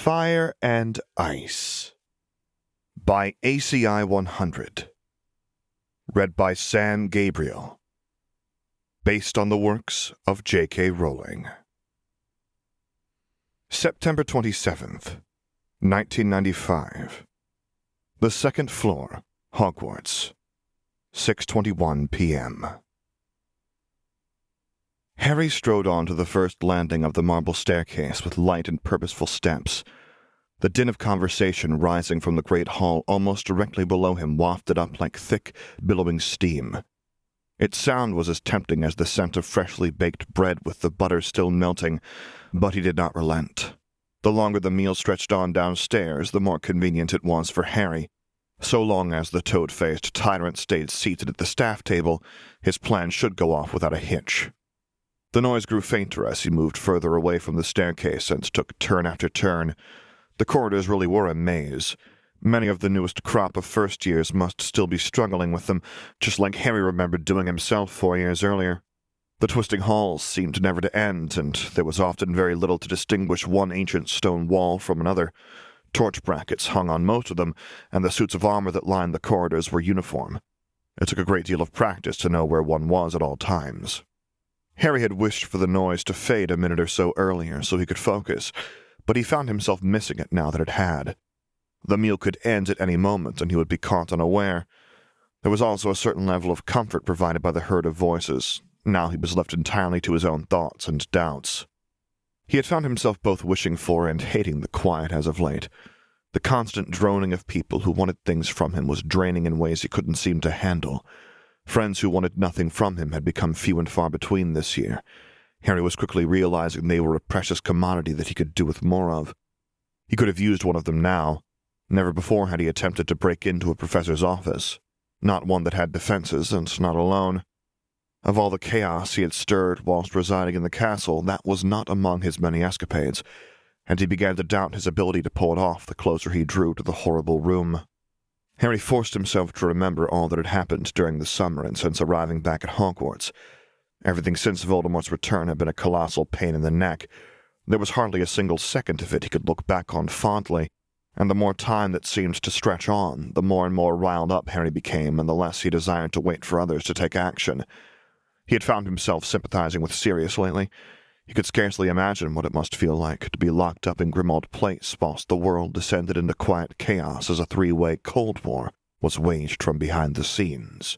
Fire and Ice by ACI 100. Read by Sam Gabriel. Based on the works of J.K. Rowling. September 27th, 1995. The second floor, Hogwarts. 6:21 p.m. Harry strode on to the first landing of the marble staircase with light and purposeful steps. The din of conversation rising from the great hall almost directly below him wafted up like thick, billowing steam. Its sound was as tempting as the scent of freshly baked bread with the butter still melting, but he did not relent. The longer the meal stretched on downstairs, the more convenient it was for Harry. So long as the toad-faced tyrant stayed seated at the staff table, his plan should go off without a hitch. The noise grew fainter as he moved further away from the staircase and took turn after turn. The corridors really were a maze. Many of the newest crop of first years must still be struggling with them, just like Harry remembered doing himself 4 years earlier. The twisting halls seemed never to end, and there was often very little to distinguish one ancient stone wall from another. Torch brackets hung on most of them, and the suits of armor that lined the corridors were uniform. It took a great deal of practice to know where one was at all times. Harry had wished for the noise to fade a minute or so earlier so he could focus, but he found himself missing it now that it had. The meal could end at any moment, and he would be caught unaware. There was also a certain level of comfort provided by the herd of voices. Now he was left entirely to his own thoughts and doubts. He had found himself both wishing for and hating the quiet as of late. The constant droning of people who wanted things from him was draining in ways he couldn't seem to handle. Friends who wanted nothing from him had become few and far between this year. Harry was quickly realizing they were a precious commodity that he could do with more of. He could have used one of them now. Never before had he attempted to break into a professor's office. Not one that had defenses, and not alone. Of all the chaos he had stirred whilst residing in the castle, that was not among his many escapades, and he began to doubt his ability to pull it off the closer he drew to the horrible room. Harry forced himself to remember all that had happened during the summer and since arriving back at Hogwarts. Everything since Voldemort's return had been a colossal pain in the neck. There was hardly a single second of it he could look back on fondly, and the more time that seemed to stretch on, the more and more riled up Harry became, and the less he desired to wait for others to take action. He had found himself sympathizing with Sirius lately. He could scarcely imagine what it must feel like to be locked up in Grimmauld Place whilst the world descended into quiet chaos as a three-way Cold War was waged from behind the scenes.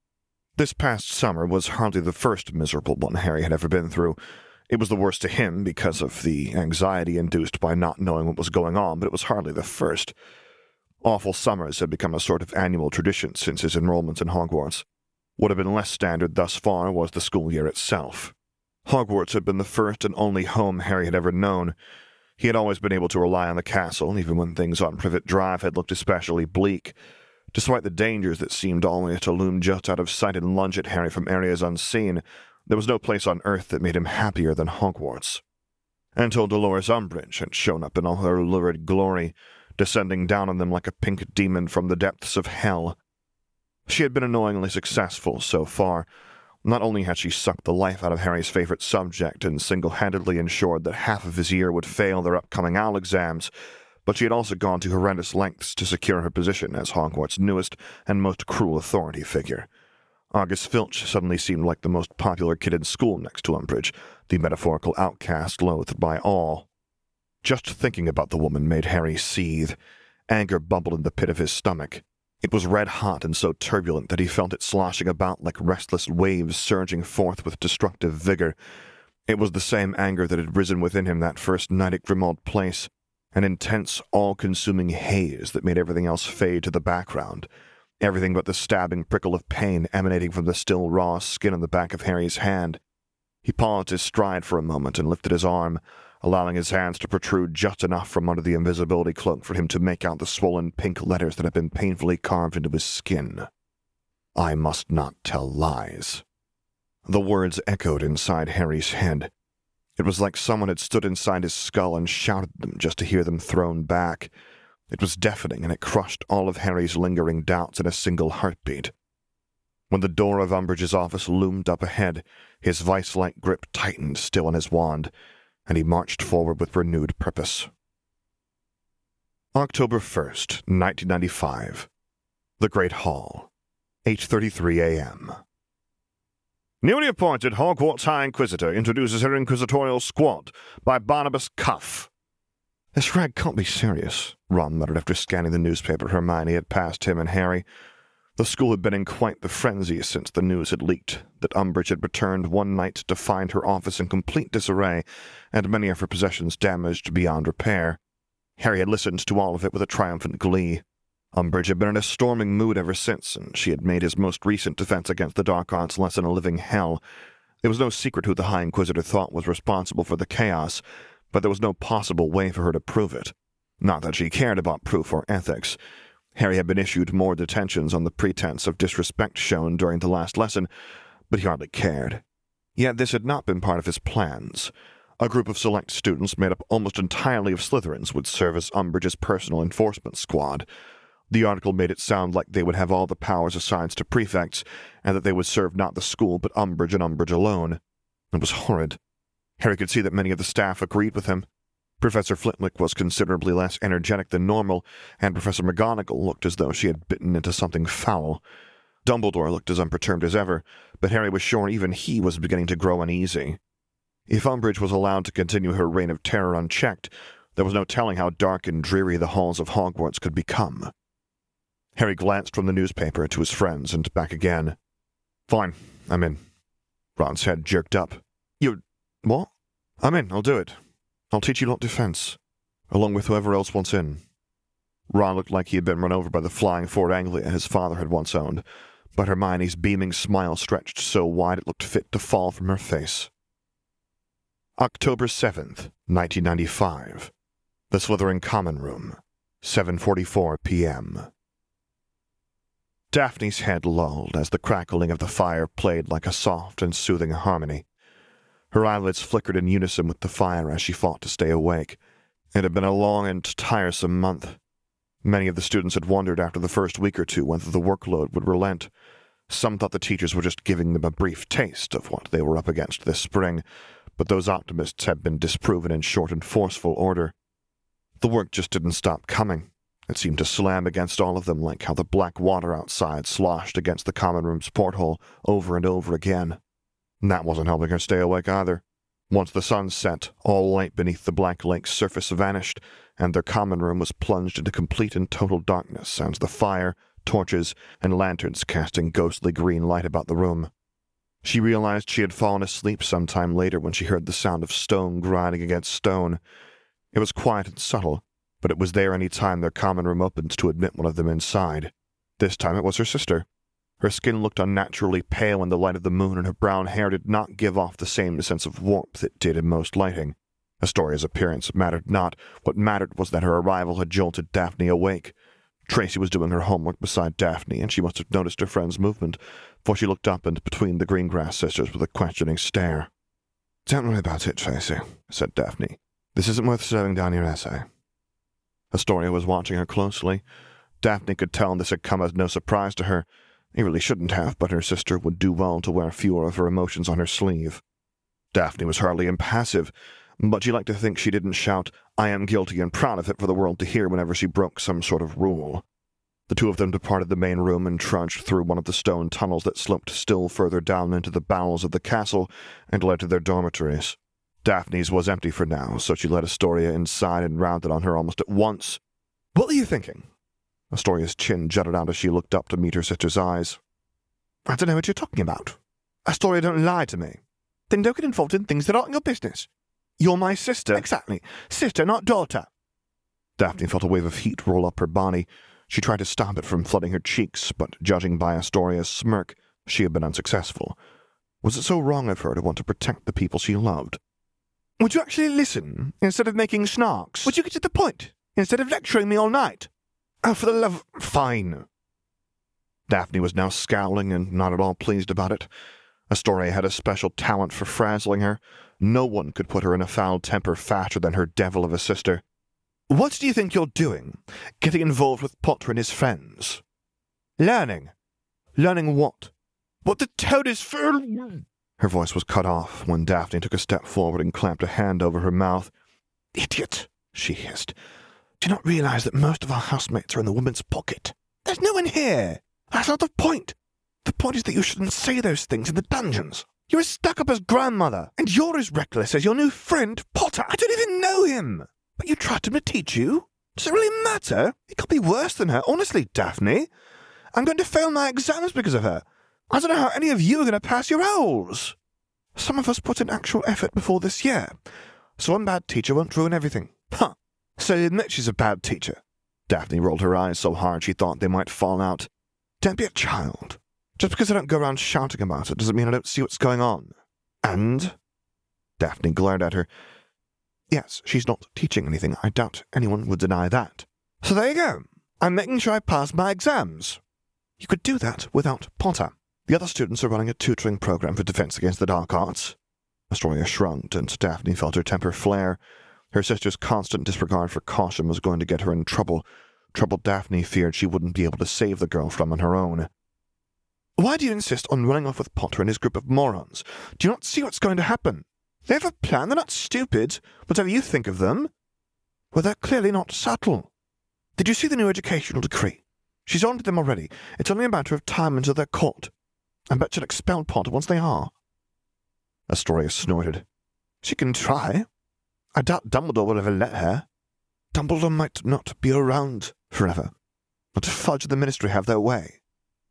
This past summer was hardly the first miserable one Harry had ever been through. It was the worst to him because of the anxiety induced by not knowing what was going on, but it was hardly the first. Awful summers had become a sort of annual tradition since his enrollment in Hogwarts. What had been less standard thus far was the school year itself. Hogwarts had been the first and only home Harry had ever known. He had always been able to rely on the castle, even when things on Privet Drive had looked especially bleak. Despite the dangers that seemed always to loom just out of sight and lunge at Harry from areas unseen, there was no place on earth that made him happier than Hogwarts. Until Dolores Umbridge had shown up in all her lurid glory, descending down on them like a pink demon from the depths of hell. She had been annoyingly successful so far. Not only had she sucked the life out of Harry's favorite subject and single-handedly ensured that half of his year would fail their upcoming OWL exams, but she had also gone to horrendous lengths to secure her position as Hogwarts' newest and most cruel authority figure. Argus Filch suddenly seemed like the most popular kid in school next to Umbridge, the metaphorical outcast loathed by all. Just thinking about the woman made Harry seethe. Anger bubbled in the pit of his stomach. It was red-hot and so turbulent that he felt it sloshing about like restless waves surging forth with destructive vigor. It was the same anger that had risen within him that first night at Grimmauld Place, an intense, all-consuming haze that made everything else fade to the background, everything but the stabbing prickle of pain emanating from the still raw skin on the back of Harry's hand. He paused his stride for a moment and lifted his arm, allowing his hands to protrude just enough from under the invisibility cloak for him to make out the swollen pink letters that had been painfully carved into his skin. I must not tell lies. The words echoed inside Harry's head. It was like someone had stood inside his skull and shouted them just to hear them thrown back. It was deafening, and it crushed all of Harry's lingering doubts in a single heartbeat. When the door of Umbridge's office loomed up ahead, his vice-like grip tightened still on his wand, and he marched forward with renewed purpose. October 1st, 1995. The Great Hall, 8:33 a.m. Newly appointed Hogwarts High Inquisitor introduces her inquisitorial squad by Barnabas Cuff. This rag can't be serious, Ron muttered after scanning the newspaper Hermione had passed him and Harry. The school had been in quite the frenzy since the news had leaked that Umbridge had returned one night to find her office in complete disarray and many of her possessions damaged beyond repair. Harry had listened to all of it with a triumphant glee. Umbridge had been in a storming mood ever since, and she had made his most recent defense against the dark arts less than a living hell. It was no secret who the High Inquisitor thought was responsible for the chaos, but there was no possible way for her to prove it. Not that she cared about proof or ethics. Harry had been issued more detentions on the pretense of disrespect shown during the last lesson, but he hardly cared. Yet this had not been part of his plans. A group of select students made up almost entirely of Slytherins would serve as Umbridge's personal enforcement squad. The article made it sound like they would have all the powers assigned to prefects, and that they would serve not the school but Umbridge and Umbridge alone. It was horrid. Harry could see that many of the staff agreed with him. Professor Flitwick was considerably less energetic than normal, and Professor McGonagall looked as though she had bitten into something foul. Dumbledore looked as unperturbed as ever, but Harry was sure even he was beginning to grow uneasy. If Umbridge was allowed to continue her reign of terror unchecked, there was no telling how dark and dreary the halls of Hogwarts could become. Harry glanced from the newspaper to his friends and back again. "Fine, I'm in." Ron's head jerked up. "You... what?" "I'm in, I'll do it. I'll teach you lot defense, along with whoever else wants in." Ron looked like he had been run over by the flying Ford Anglia his father had once owned, but Hermione's beaming smile stretched so wide it looked fit to fall from her face. October 7th, 1995. The Slytherin Common Room, 7:44 p.m. Daphne's head lulled as the crackling of the fire played like a soft and soothing harmony. Her eyelids flickered in unison with the fire as she fought to stay awake. It had been a long and tiresome month. Many of the students had wondered after the first week or two whether the workload would relent. Some thought the teachers were just giving them a brief taste of what they were up against this spring, but those optimists had been disproven in short and forceful order. The work just didn't stop coming. It seemed to slam against all of them like how the black water outside sloshed against the common room's porthole over and over again. And that wasn't helping her stay awake either. Once the sun set, all light beneath the Black Lake's surface vanished, and their common room was plunged into complete and total darkness as the fire, torches, and lanterns casting ghostly green light about the room. She realized she had fallen asleep some time later when she heard the sound of stone grinding against stone. It was quiet and subtle, but it was there any time their common room opened to admit one of them inside. This time it was her sister. Her skin looked unnaturally pale in the light of the moon, and her brown hair did not give off the same sense of warmth it did in most lighting. Astoria's appearance mattered not. What mattered was that her arrival had jolted Daphne awake. Tracy was doing her homework beside Daphne, and she must have noticed her friend's movement, for she looked up and between the Greengrass sisters with a questioning stare. "Don't worry about it, Tracy," said Daphne. "This isn't worth slowing down your essay." Astoria was watching her closely. Daphne could tell this had come as no surprise to her. It really shouldn't have, but her sister would do well to wear fewer of her emotions on her sleeve. Daphne was hardly impassive, but she liked to think she didn't shout, "I am guilty and proud of it," for the world to hear whenever she broke some sort of rule. The two of them departed the main room and trudged through one of the stone tunnels that sloped still further down into the bowels of the castle and led to their dormitories. Daphne's was empty for now, so she led Astoria inside and rounded on her almost at once. "What are you thinking?" Astoria's chin jutted out as she looked up to meet her sister's eyes. "I don't know what you're talking about." "Astoria, don't lie to me." "Then don't get involved in things that aren't your business." "You're my sister." "Exactly. Sister, not daughter." Daphne felt a wave of heat roll up her body. She tried to stop it from flooding her cheeks, but judging by Astoria's smirk, she had been unsuccessful. Was it so wrong of her to want to protect the people she loved? "Would you actually listen, instead of making snarks? Would you get to the point, instead of lecturing me all night?" "Oh, for the love..." "Fine." Daphne was now scowling and not at all pleased about it. Astoria had a special talent for frazzling her. No one could put her in a foul temper faster than her devil of a sister. "What do you think you're doing? Getting involved with Potter and his friends?" "Learning." "Learning what?" "What the toad is for..." Her voice was cut off when Daphne took a step forward and clamped a hand over her mouth. "Idiot," she hissed. Do you not realize that most of our housemates are in the woman's pocket? There's no one here. That's not the point. The point is that you shouldn't say those things in the dungeons. You're as stuck up as grandmother, and you're as reckless as your new friend, Potter. I don't even know him. But you tried him to teach you? Does it really matter? It could be worse than her. Honestly, Daphne. I'm going to fail my exams because of her. I don't know how any of you are going to pass your Owls. Some of us put in actual effort before this year, so one bad teacher won't ruin everything. Huh. So you admit she's a bad teacher. Daphne rolled her eyes so hard she thought they might fall out. Don't be a child. Just because I don't go around shouting about it doesn't mean I don't see what's going on. And? Daphne glared at her. Yes, she's not teaching anything. I doubt anyone would deny that. So there you go. I'm making sure I pass my exams. You could do that without Potter. The other students are running a tutoring program for defense against the dark arts. Astoria shrugged, and Daphne felt her temper flare. Her sister's constant disregard for caution was going to get her in trouble. Trouble Daphne feared she wouldn't be able to save the girl from on her own. Why do you insist on running off with Potter and his group of morons? Do you not see what's going to happen? They have a plan. They're not stupid, whatever you think of them. Well, they're clearly not subtle. Did you see the new educational decree? She's on to them already. It's only a matter of time until they're caught. I bet she'll expel Potter once they are. Astoria snorted. She can try. I doubt Dumbledore will ever let her. Dumbledore might not be around forever. But Fudge and the Ministry have their way.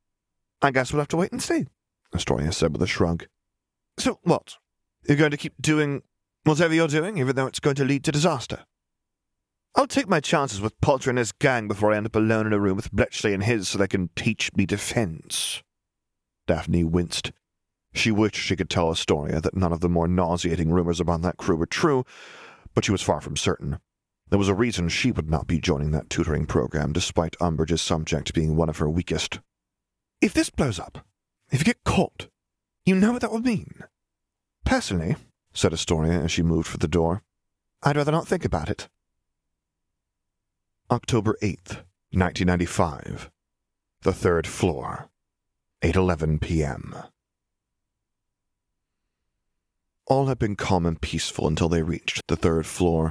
I guess we'll have to wait and see, Astoria said with a shrug. So what? You're going to keep doing whatever you're doing, even though it's going to lead to disaster? I'll take my chances with Potter and his gang before I end up alone in a room with Bletchley and his so they can teach me defense. Daphne winced. She wished she could tell Astoria that none of the more nauseating rumors about that crew were true, but she was far from certain. There was a reason she would not be joining that tutoring program, despite Umbridge's subject being one of her weakest. If this blows up, if you get caught, you know what that would mean. Personally, said Astoria as she moved for the door, I'd rather not think about it. October 8th, 1995. The third floor. 8:11 p.m. All had been calm and peaceful until they reached the third floor.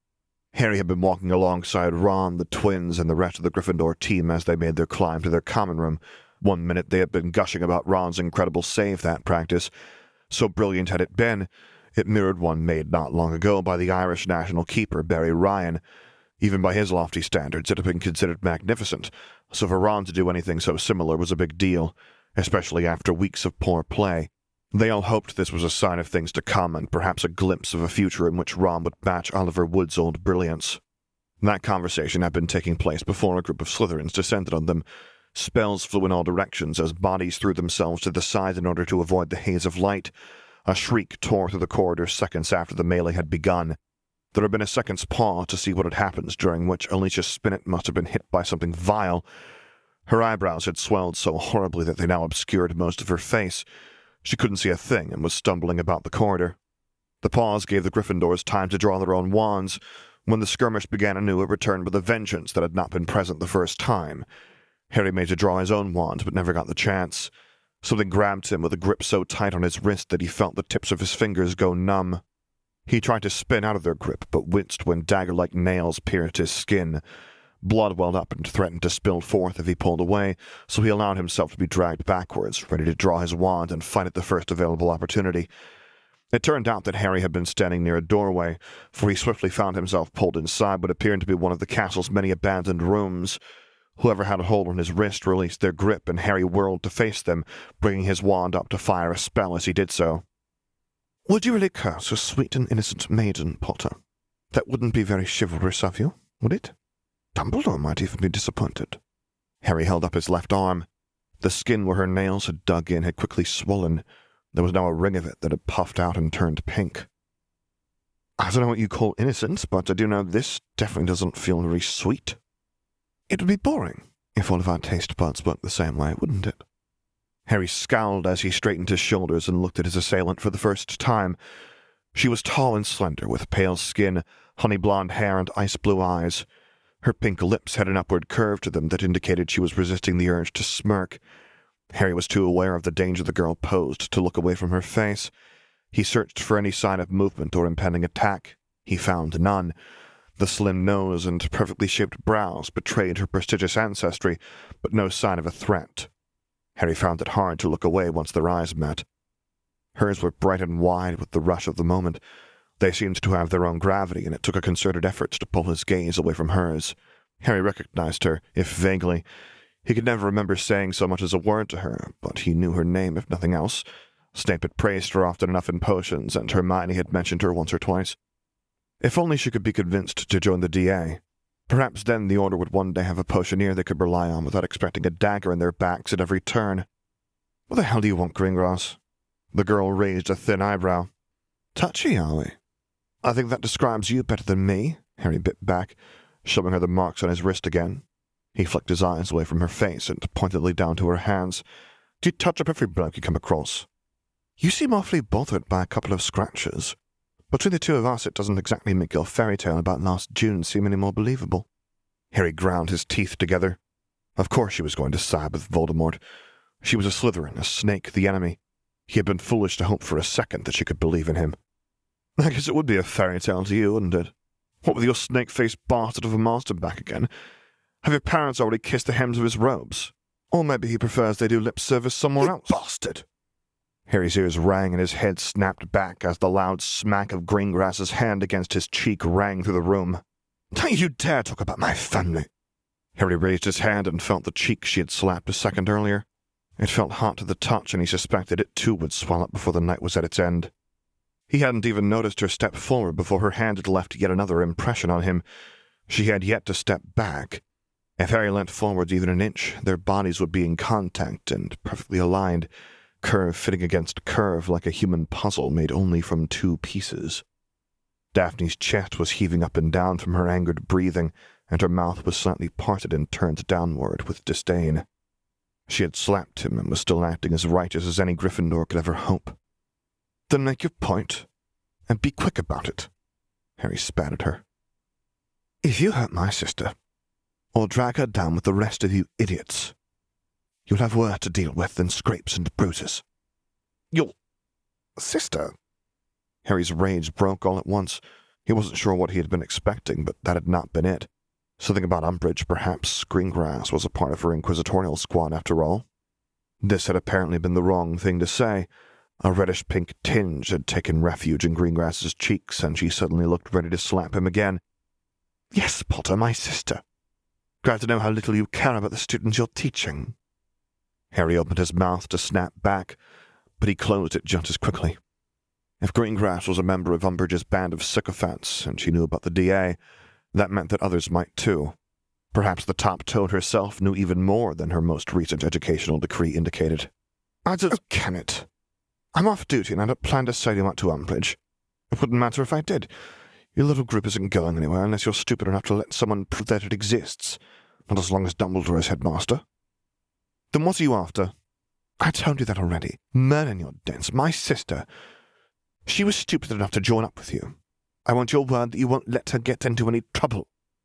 Harry had been walking alongside Ron, the twins, and the rest of the Gryffindor team as they made their climb to their common room. One minute they had been gushing about Ron's incredible save that practice. So brilliant had it been, it mirrored one made not long ago by the Irish national keeper, Barry Ryan. Even by his lofty standards, it had been considered magnificent, so for Ron to do anything so similar was a big deal, especially after weeks of poor play. They all hoped this was a sign of things to come and perhaps a glimpse of a future in which Ron would match Oliver Wood's old brilliance. That conversation had been taking place before a group of Slytherins descended on them. Spells flew in all directions as bodies threw themselves to the side in order to avoid the haze of light. A shriek tore through the corridor seconds after the melee had begun. There had been a second's pause to see what had happened, during which Alicia Spinnet must have been hit by something vile. Her eyebrows had swelled so horribly that they now obscured most of her face. She couldn't see a thing and was stumbling about the corridor. The pause gave the Gryffindors time to draw their own wands. When the skirmish began anew, it returned with a vengeance that had not been present the first time. Harry made to draw his own wand, but never got the chance. Something grabbed him with a grip so tight on his wrist that he felt the tips of his fingers go numb. He tried to spin out of their grip, but winced when dagger-like nails pierced his skin. Blood welled up and threatened to spill forth if he pulled away, so he allowed himself to be dragged backwards, ready to draw his wand and fight at the first available opportunity. It turned out that Harry had been standing near a doorway, for he swiftly found himself pulled inside what appeared to be one of the castle's many abandoned rooms. Whoever had a hold on his wrist released their grip, and Harry whirled to face them, bringing his wand up to fire a spell as he did so. Would you really curse a sweet and innocent maiden, Potter? That wouldn't be very chivalrous of you, would it? Dumbledore might even be disappointed. Harry held up his left arm. The skin where her nails had dug in had quickly swollen. There was now a ring of it that had puffed out and turned pink. I don't know what you call innocent, but I do know this definitely doesn't feel very sweet. It would be boring if all of our taste buds worked the same way, wouldn't it? Harry scowled as he straightened his shoulders and looked at his assailant for the first time. She was tall and slender, with pale skin, honey-blonde hair, and ice-blue eyes. Her pink lips had an upward curve to them that indicated she was resisting the urge to smirk. Harry was too aware of the danger the girl posed to look away from her face. He searched for any sign of movement or impending attack. He found none. The slim nose and perfectly shaped brows betrayed her prestigious ancestry, but no sign of a threat. Harry found it hard to look away once their eyes met. Hers were bright and wide with the rush of the moment. They seemed to have their own gravity, and it took a concerted effort to pull his gaze away from hers. Harry recognized her, if vaguely. He could never remember saying so much as a word to her, but he knew her name, if nothing else. Snape had praised her often enough in potions, and Hermione had mentioned her once or twice. If only she could be convinced to join the DA. Perhaps then the Order would one day have a potioneer they could rely on without expecting a dagger in their backs at every turn. What the hell do you want, Greengrass? The girl raised a thin eyebrow. Touchy, are we? I think that describes you better than me, Harry bit back, showing her the marks on his wrist again. He flicked his eyes away from her face and pointedly down to her hands. Do you touch up every bloke you come across? You seem awfully bothered by a couple of scratches. Between the two of us, it doesn't exactly make your fairy tale about last June seem any more believable. Harry ground his teeth together. Of course she was going to side with Voldemort. She was a Slytherin, a snake, the enemy. He had been foolish to hope for a second that she could believe in him. I guess it would be a fairy tale to you, wouldn't it? What with your snake-faced bastard of a master back again? Have your parents already kissed the hems of his robes? Or maybe he prefers they do lip service somewhere else. Bastard! Harry's ears rang and his head snapped back as the loud smack of Greengrass's hand against his cheek rang through the room. Don't you dare talk about my family! Harry raised his hand and felt the cheek she had slapped a second earlier. It felt hot to the touch, and he suspected it too would swell up before the night was at its end. He hadn't even noticed her step forward before her hand had left yet another impression on him. She had yet to step back. If Harry leant forward even an inch, their bodies would be in contact and perfectly aligned, curve fitting against curve like a human puzzle made only from two pieces. Daphne's chest was heaving up and down from her angered breathing, and her mouth was slightly parted and turned downward with disdain. She had slapped him and was still acting as righteous as any Gryffindor could ever hope. Then make your point, and be quick about it, Harry spat at her. If you hurt my sister, or drag her down with the rest of you idiots, you'll have worse to deal with than scrapes and bruises. Your sister? Harry's rage broke all at once. He wasn't sure what he had been expecting, but that had not been it. Something about Umbridge, perhaps. Greengrass was a part of her inquisitorial squad, after all. This had apparently been the wrong thing to say. A reddish-pink tinge had taken refuge in Greengrass's cheeks, and she suddenly looked ready to slap him again. Yes, Potter, my sister. Glad to know how little you care about the students you're teaching. Harry opened his mouth to snap back, but he closed it just as quickly. If Greengrass was a member of Umbridge's band of sycophants, and she knew about the DA, that meant that others might too. Perhaps the top toad herself knew even more than her most recent educational decree indicated. I just can it. I'm off duty and I don't plan to sail you out to Umbridge. It wouldn't matter if I did. Your little group isn't going anywhere unless you're stupid enough to let someone prove that it exists. Not as long as Dumbledore is headmaster. Then what are you after? I told you that already. Merlin, your dents, my sister. She was stupid enough to join up with you. I want your word that you won't let her get into any trouble.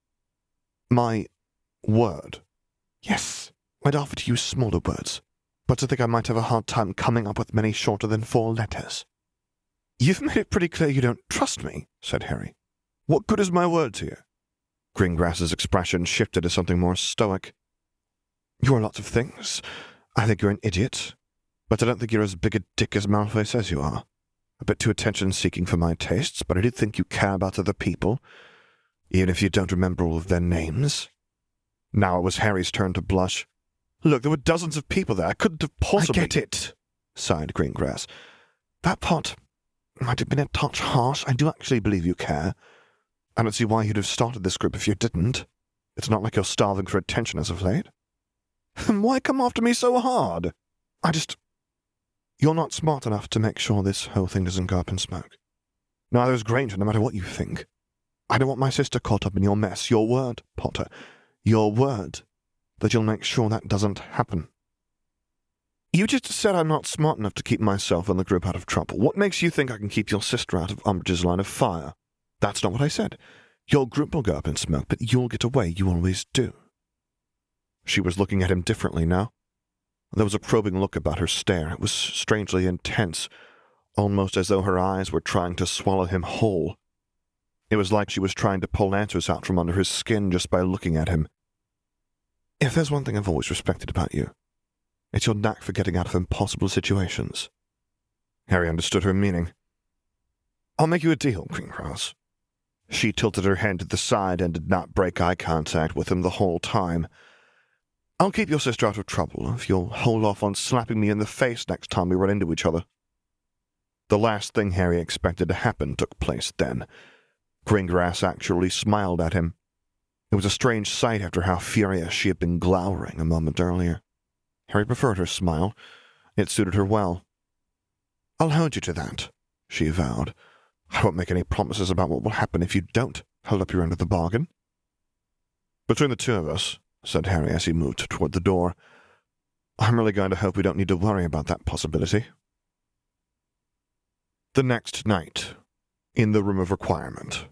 My word? Yes, I'd offer to use smaller words, but I think I might have a hard time coming up with many shorter than 4 letters. You've made it pretty clear you don't trust me, said Harry. What good is my word to you? Greengrass's expression shifted to something more stoic. You're lots of things. I think you're an idiot, but I don't think you're as big a dick as Malfoy says you are. A bit too attention-seeking for my tastes, but I do think you care about other people, even if you don't remember all of their names. Now it was Harry's turn to blush. Look, there were dozens of people there. I couldn't have possibly— I get it, sighed Greengrass. That part might have been a touch harsh. I do actually believe you care. I don't see why you'd have started this group if you didn't. It's not like you're starving for attention as of late. Then why come after me so hard? You're not smart enough to make sure this whole thing doesn't go up in smoke. Neither is Granger, no matter what you think. I don't want my sister caught up in your mess. Your word, Potter. Your word that you'll make sure that doesn't happen. You just said I'm not smart enough to keep myself and the group out of trouble. What makes you think I can keep your sister out of Umbridge's line of fire? That's not what I said. Your group will go up in smoke, but you'll get away. You always do. She was looking at him differently now. There was a probing look about her stare. It was strangely intense, almost as though her eyes were trying to swallow him whole. It was like she was trying to pull answers out from under his skin just by looking at him. "If there's one thing I've always respected about you, it's your knack for getting out of impossible situations." Harry understood her meaning. "I'll make you a deal, Greengrass." She tilted her head to the side and did not break eye contact with him the whole time. "I'll keep your sister out of trouble if you'll hold off on slapping me in the face next time we run into each other." The last thing Harry expected to happen took place then. Greengrass actually smiled at him. It was a strange sight after how furious she had been glowering a moment earlier. Harry preferred her smile. It suited her well. "I'll hold you to that," she vowed. "I won't make any promises about what will happen if you don't hold up your end of the bargain." "Between the two of us," said Harry as he moved toward the door, "I'm really going to hope we don't need to worry about that possibility." The next night, in the Room of Requirement.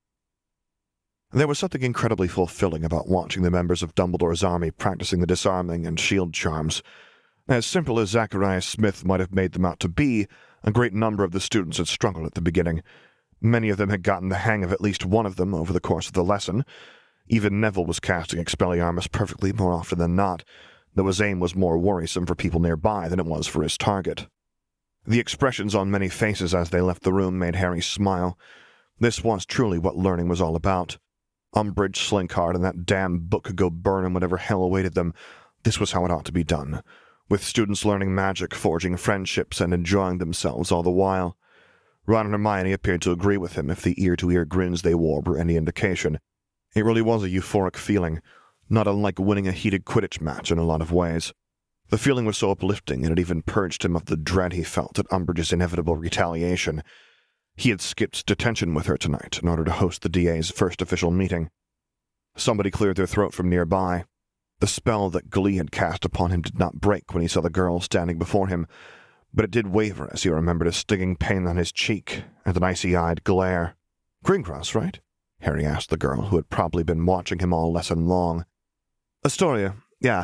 There was something incredibly fulfilling about watching the members of Dumbledore's army practicing the disarming and shield charms. As simple as Zacharias Smith might have made them out to be, a great number of the students had struggled at the beginning. Many of them had gotten the hang of at least one of them over the course of the lesson. Even Neville was casting Expelliarmus perfectly more often than not, though his aim was more worrisome for people nearby than it was for his target. The expressions on many faces as they left the room made Harry smile. This was truly what learning was all about. Umbridge, Slinkhard, and that damn book could go burn in whatever hell awaited them. This was how it ought to be done, with students learning magic, forging friendships, and enjoying themselves all the while. Ron and Hermione appeared to agree with him if the ear-to-ear grins they wore were any indication. It really was a euphoric feeling, not unlike winning a heated Quidditch match in a lot of ways. The feeling was so uplifting, and it even purged him of the dread he felt at Umbridge's inevitable retaliation. He had skipped detention with her tonight in order to host the DA's first official meeting. Somebody cleared their throat from nearby. The spell that Glee had cast upon him did not break when he saw the girl standing before him, but it did waver as he remembered a stinging pain on his cheek and an icy-eyed glare. "Greengrass, right?" Harry asked the girl, who had probably been watching him all lesson long. "Astoria, yeah."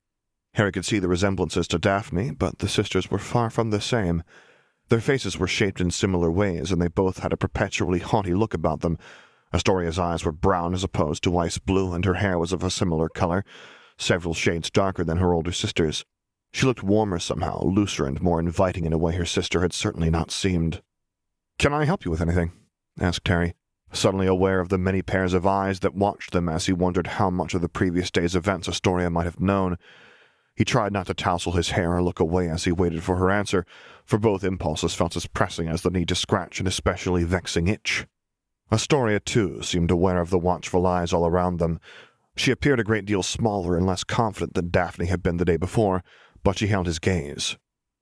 Harry could see the resemblances to Daphne, but the sisters were far from the same. Their faces were shaped in similar ways, and they both had a perpetually haughty look about them. Astoria's eyes were brown as opposed to ice blue, and her hair was of a similar color, several shades darker than her older sister's. She looked warmer somehow, looser and more inviting in a way her sister had certainly not seemed. "Can I help you with anything?" asked Harry, suddenly aware of the many pairs of eyes that watched them as he wondered how much of the previous day's events Astoria might have known. He tried not to tousle his hair or look away as he waited for her answer, for both impulses felt as pressing as the need to scratch an especially vexing itch. Astoria, too, seemed aware of the watchful eyes all around them. She appeared a great deal smaller and less confident than Daphne had been the day before, but she held his gaze.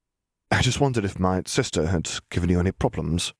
"I just wondered if my sister had given you any problems."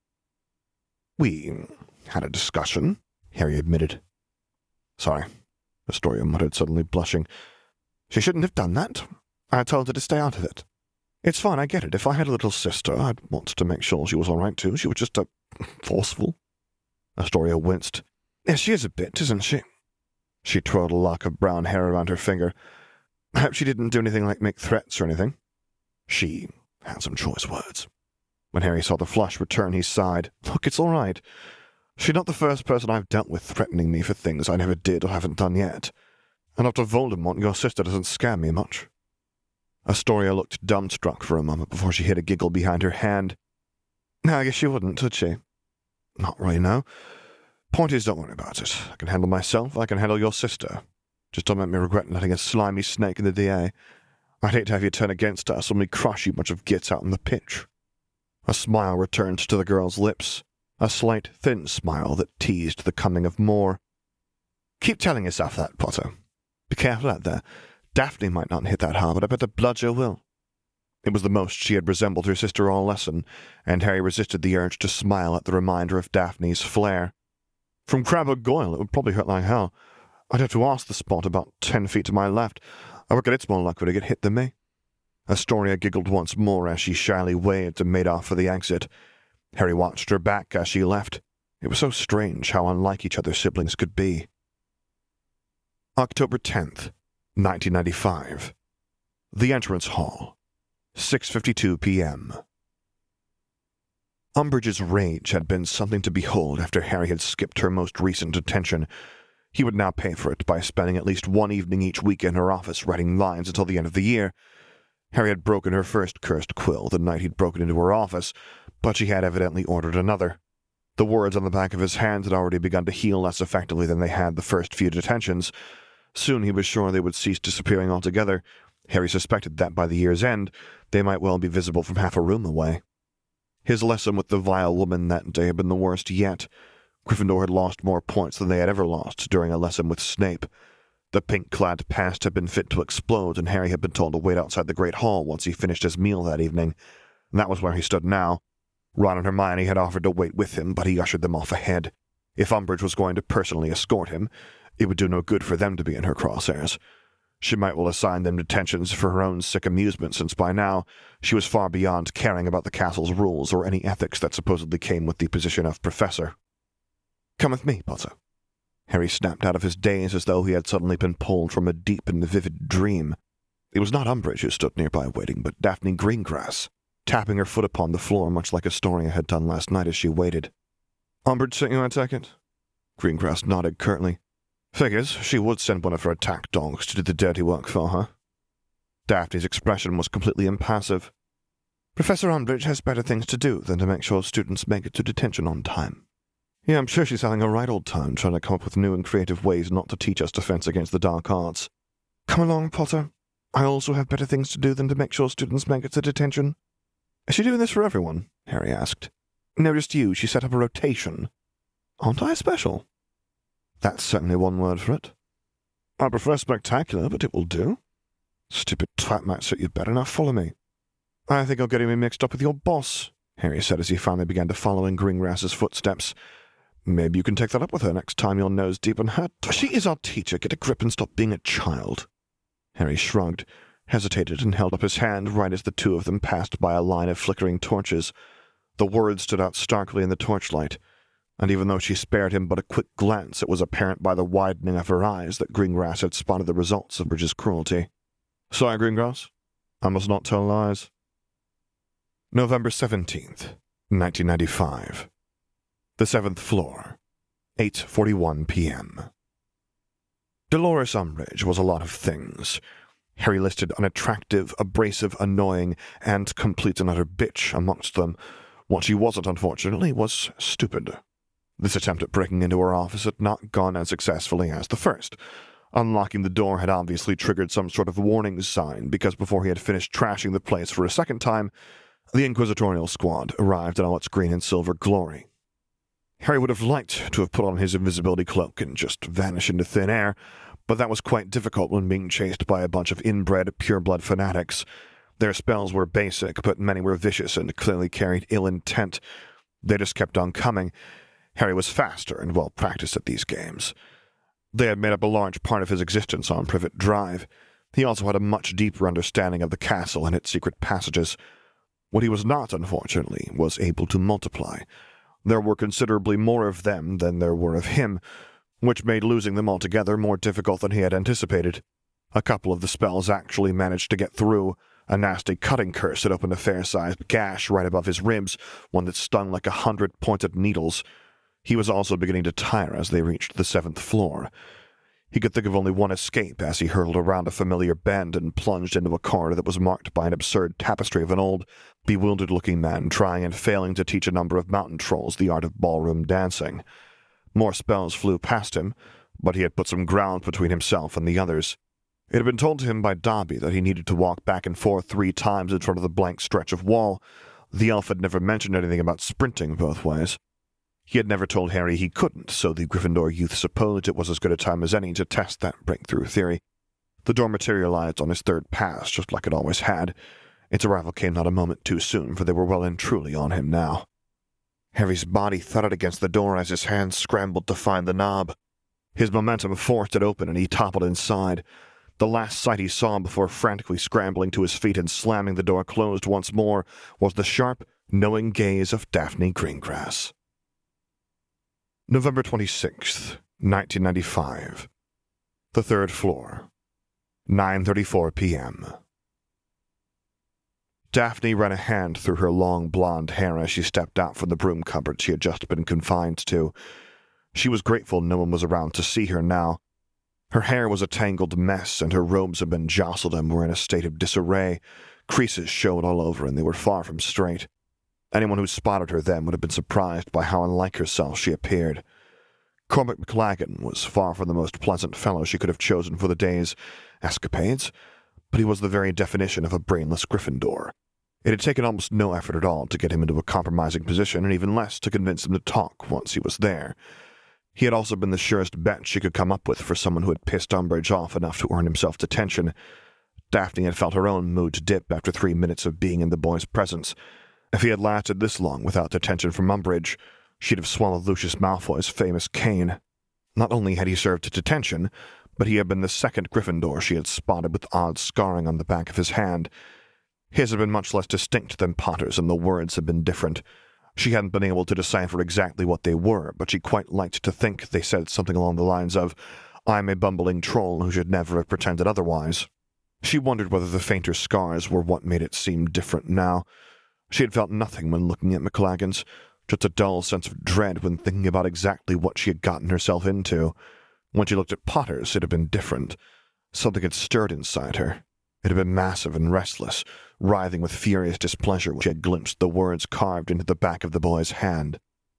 "We had a discussion," Harry admitted. "Sorry," Astoria muttered, suddenly blushing. "She shouldn't have done that. I told her to stay out of it. It's fine, I get it. If I had a little sister, I'd want to make sure she was all right, too. She was just forceful." Astoria winced. "Yes, she is a bit, isn't she?" She twirled a lock of brown hair around her finger. "I hope she didn't do anything like make threats or anything." "She had some choice words." When Harry saw the flush return, he sighed. "Look, it's all right. She's not the first person I've dealt with threatening me for things I never did or haven't done yet. And after Voldemort, your sister doesn't scare me much." Astoria looked dumbstruck for a moment before she hid a giggle behind her hand. "I guess she wouldn't, would she?" "Not really, no. Point is, don't worry about it. I can handle myself, I can handle your sister. Just don't make me regret letting a slimy snake in the DA. I'd hate to have you turn against us when we crush you bunch of gits out on the pitch." A smile returned to the girl's lips, a slight, thin smile that teased the coming of more. "Keep telling yourself that, Potter. Be careful out there. Daphne might not hit that hard, but I bet the Bludger will." It was the most she had resembled her sister all lesson, and Harry resisted the urge to smile at the reminder of Daphne's flair. "From Crabbe or Goyle, it would probably hurt like hell. I'd have to ask the spot about 10 feet to my left. I reckon it's more likely to get hit than me." Astoria giggled once more as she shyly waved and made off for the exit. Harry watched her back as she left. It was so strange how unlike each other siblings could be. October 10th, 1995. The Entrance Hall, 6:52 p.m. Umbridge's rage had been something to behold after Harry had skipped her most recent detention. He would now pay for it by spending at least one evening each week in her office writing lines until the end of the year. Harry had broken her first cursed quill the night he'd broken into her office, but she had evidently ordered another. The words on the back of his hand had already begun to heal less effectively than they had the first few detentions. Soon he was sure they would cease disappearing altogether. Harry suspected that by the year's end, they might well be visible from half a room away. His lesson with the vile woman that day had been the worst yet. Gryffindor had lost more points than they had ever lost during a lesson with Snape. The pink-clad past had been fit to explode, and Harry had been told to wait outside the Great Hall once he finished his meal that evening. And that was where he stood now. Ron and Hermione had offered to wait with him, but he ushered them off ahead. If Umbridge was going to personally escort him, it would do no good for them to be in her crosshairs. She might well assign them detentions for her own sick amusement, since by now she was far beyond caring about the castle's rules or any ethics that supposedly came with the position of professor. "Come with me, Potter." Harry snapped out of his daze as though he had suddenly been pulled from a deep and vivid dream. It was not Umbridge who stood nearby waiting, but Daphne Greengrass, tapping her foot upon the floor much like Astoria had done last night as she waited. "Umbridge sent you, I take it?" Greengrass nodded curtly. "Figures she would send one of her attack dogs to do the dirty work for her." Daphne's expression was completely impassive. "Professor Umbridge has better things to do than to make sure students make it to detention on time. Yeah, I'm sure she's having a right old time trying to come up with new and creative ways not to teach us defense against the dark arts. Come along, Potter. I also have better things to do than to make sure students make it to detention." "Is she doing this for everyone?" Harry asked. "No, just you. She set up a rotation." "Aren't I special?" "That's certainly one word for it." "I prefer spectacular, but it will do." "Stupid twat might suit you better. Now follow me." "I think I'll get me mixed up with your boss," Harry said as he finally began to follow in Greengrass's footsteps. "Maybe you can take that up with her next time you're nose deep in her." "She is our teacher. Get a grip and stop being a child." Harry shrugged, hesitated, and held up his hand right as the two of them passed by a line of flickering torches. The words stood out starkly in the torchlight, and even though she spared him but a quick glance, it was apparent by the widening of her eyes that Greengrass had spotted the results of Umbridge's cruelty. "Sorry, Greengrass. I must not tell lies." November 17th, 1995. The 7th floor, 8:41 p.m. Dolores Umbridge was a lot of things. Harry listed unattractive, abrasive, annoying, and complete and utter bitch amongst them. What she wasn't, unfortunately, was stupid. This attempt at breaking into her office had not gone as successfully as the first. Unlocking the door had obviously triggered some sort of warning sign, because before he had finished trashing the place for a second time, the Inquisitorial Squad arrived in all its green and silver glory. Harry would have liked to have put on his invisibility cloak and just vanish into thin air, but that was quite difficult when being chased by a bunch of inbred, pure-blood fanatics. Their spells were basic, but many were vicious and clearly carried ill intent. They just kept on coming. Harry was faster and well-practiced at these games. They had made up a large part of his existence on Privet Drive. He also had a much deeper understanding of the castle and its secret passages. What he was not, unfortunately, was able to multiply. There were considerably more of them than there were of him, which made losing them altogether more difficult than he had anticipated. A couple of the spells actually managed to get through. A nasty cutting curse had opened a fair-sized gash right above his ribs, one that stung like 100 pointed needles. He was also beginning to tire as they reached the 7th floor. He could think of only one escape as he hurtled around a familiar bend and plunged into a corridor that was marked by an absurd tapestry of an old, bewildered-looking man trying and failing to teach a number of mountain trolls the art of ballroom dancing. More spells flew past him, but he had put some ground between himself and the others. It had been told to him by Dobby that he needed to walk back and forth 3 times in front of the blank stretch of wall. The elf had never mentioned anything about sprinting both ways. He had never told Harry he couldn't, so the Gryffindor youth supposed it was as good a time as any to test that breakthrough theory. The door materialized on his third pass, just like it always had. Its arrival came not a moment too soon, for they were well and truly on him now. Harry's body thudded against the door as his hands scrambled to find the knob. His momentum forced it open, and he toppled inside. The last sight he saw before frantically scrambling to his feet and slamming the door closed once more was the sharp, knowing gaze of Daphne Greengrass. November 26th, 1995. The 3rd floor, 9:34 p.m. Daphne ran a hand through her long blonde hair as she stepped out from the broom cupboard she had just been confined to. She was grateful no one was around to see her now. Her hair was a tangled mess, and her robes had been jostled and were in a state of disarray. Creases showed all over, and they were far from straight. Anyone who spotted her then would have been surprised by how unlike herself she appeared. Cormac McLagan was far from the most pleasant fellow she could have chosen for the day's escapades, but he was the very definition of a brainless Gryffindor. It had taken almost no effort at all to get him into a compromising position, and even less to convince him to talk once he was there. He had also been the surest bet she could come up with for someone who had pissed Umbridge off enough to earn himself detention. Daphne had felt her own mood dip after 3 minutes of being in the boy's presence. If he had lasted this long without detention from Umbridge, she'd have swallowed Lucius Malfoy's famous cane. Not only had he served detention, but he had been the second Gryffindor she had spotted with odd scarring on the back of his hand. His had been much less distinct than Potter's, and the words had been different. She hadn't been able to decipher exactly what they were, but she quite liked to think they said something along the lines of, "I'm a bumbling troll who should never have pretended otherwise." She wondered whether the fainter scars were what made it seem different now. She had felt nothing when looking at McLagan's, just a dull sense of dread when thinking about exactly what she had gotten herself into. When she looked at Potter's, it had been different. Something had stirred inside her. It had been massive and restless, writhing with furious displeasure when she had glimpsed the words carved into the back of the boy's hand.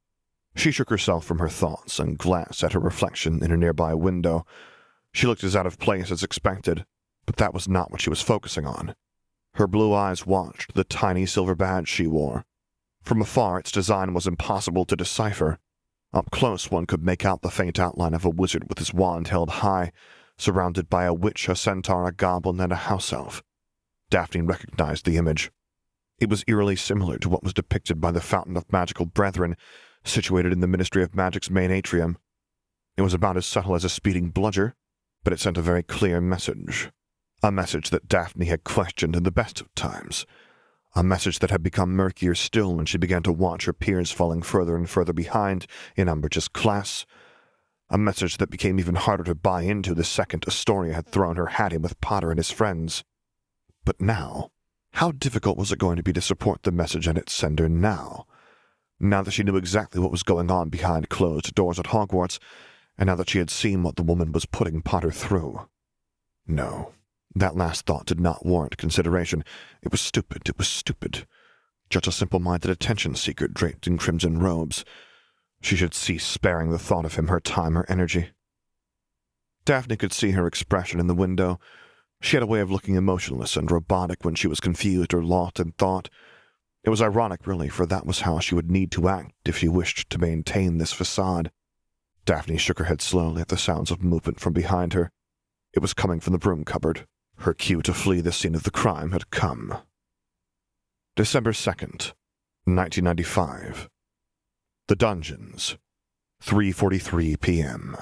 She shook herself from her thoughts and glanced at her reflection in a nearby window. She looked as out of place as expected, but that was not what she was focusing on. Her blue eyes watched the tiny silver badge she wore. From afar, its design was impossible to decipher. Up close, one could make out the faint outline of a wizard with his wand held high, surrounded by a witch, a centaur, a goblin, and a house elf. Daphne recognized the image. It was eerily similar to what was depicted by the Fountain of Magical Brethren, situated in the Ministry of Magic's main atrium. It was about as subtle as a speeding bludger, but it sent a very clear message. A message that Daphne had questioned in the best of times. A message that had become murkier still when she began to watch her peers falling further and further behind in Umbridge's class. A message that became even harder to buy into the second Astoria had thrown her hat in with Potter and his friends. But now, how difficult was it going to be to support the message and its sender now? Now that she knew exactly what was going on behind closed doors at Hogwarts, and now that she had seen what the woman was putting Potter through. No, that last thought did not warrant consideration. It was stupid. Just a simple-minded attention-seeker draped in crimson robes. She should cease sparing the thought of him her time or energy. Daphne could see her expression in the window. She had a way of looking emotionless and robotic when she was confused or lost in thought. It was ironic, really, for that was how she would need to act if she wished to maintain this facade. Daphne shook her head slowly at the sounds of movement from behind her. It was coming from the broom cupboard. Her cue to flee the scene of the crime had come. December 2nd, 1995. The Dungeons, 3:43 p.m.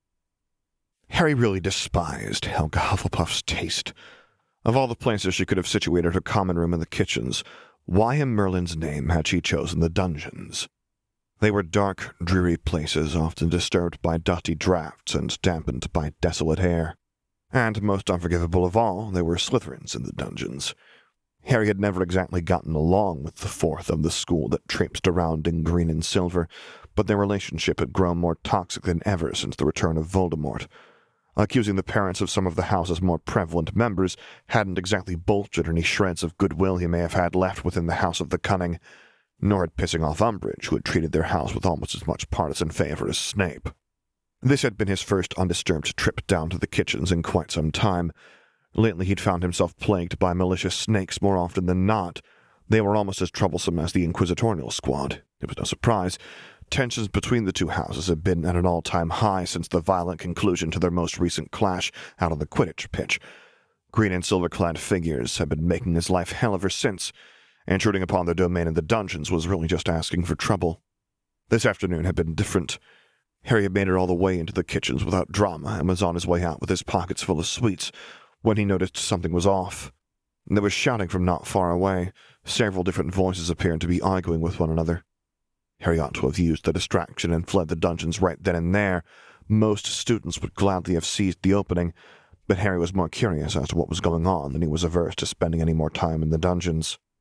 Harry really despised Helga Hufflepuff's taste. Of all the places she could have situated her common room in the kitchens, why in Merlin's name had she chosen the dungeons? They were dark, dreary places, often disturbed by dusty draughts and dampened by desolate air. And, most unforgivable of all, there were Slytherins in the dungeons. Harry had never exactly gotten along with the fourth of the school that traipsed around in green and silver, but their relationship had grown more toxic than ever since the return of Voldemort. Accusing the parents of some of the house's more prevalent members hadn't exactly bolstered any shreds of goodwill he may have had left within the House of the Cunning, nor had pissing off Umbridge, who had treated their house with almost as much partisan favor as Snape. This had been his first undisturbed trip down to the kitchens in quite some time. Lately he'd found himself plagued by malicious snakes more often than not. They were almost as troublesome as the Inquisitorial Squad. It was no surprise. Tensions between the two houses had been at an all-time high since the violent conclusion to their most recent clash out on the Quidditch pitch. Green and silver-clad figures had been making his life hell ever since. Intruding upon their domain in the dungeons was really just asking for trouble. This afternoon had been different. Harry had made it all the way into the kitchens without drama and was on his way out with his pockets full of sweets when he noticed something was off. There was shouting from not far away. Several different voices appeared to be arguing with one another. Harry ought to have used the distraction and fled the dungeons right then and there. Most students would gladly have seized the opening, but Harry was more curious as to what was going on than he was averse to spending any more time in the dungeons.